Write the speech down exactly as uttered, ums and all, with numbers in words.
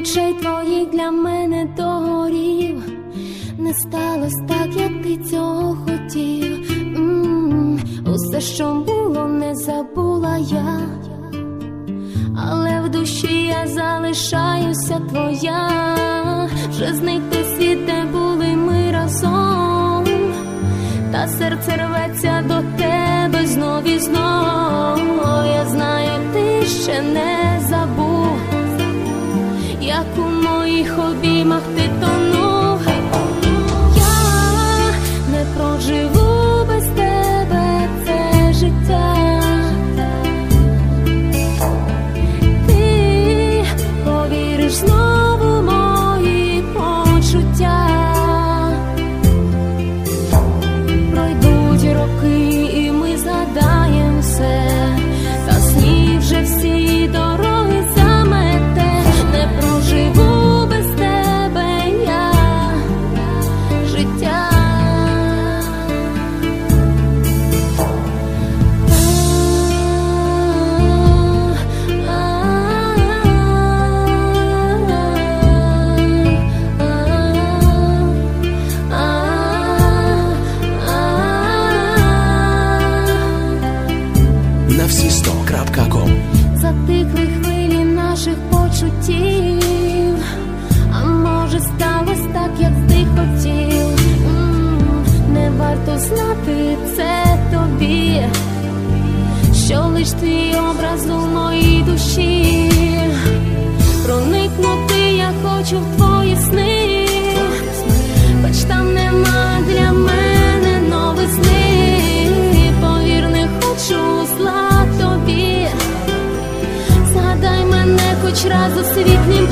очей твоїх для мене догорів. Не сталось так, як ти цього хотів. М-м-м. Усе, що було, не забула я, але в душі я залишаюся твоя. Вже зник той світ, де були ми разом, та серце рветься до тебе знов і знов. Я знаю, ти ще не забув, як у моїх обіймах ти тонув. Я не проживу без тебе це життя. Ти повіриш знову в мої почуття. Пройдуть роки і ми згадаєм все, та сні вже всі дороги замете. Не проживу без тебе я життя. на всі сто крапка ком. Затихли хвилі наших почуттів, а може сталося так, як ти хотів. М-м, не варто знати це тобі, що лиш твій образ у моїй душі. Проникнути я хочу в твої сни, хоч там нема для мене новизни. Повір, не хочу зла тобі, згадай мене хоч раз у світлі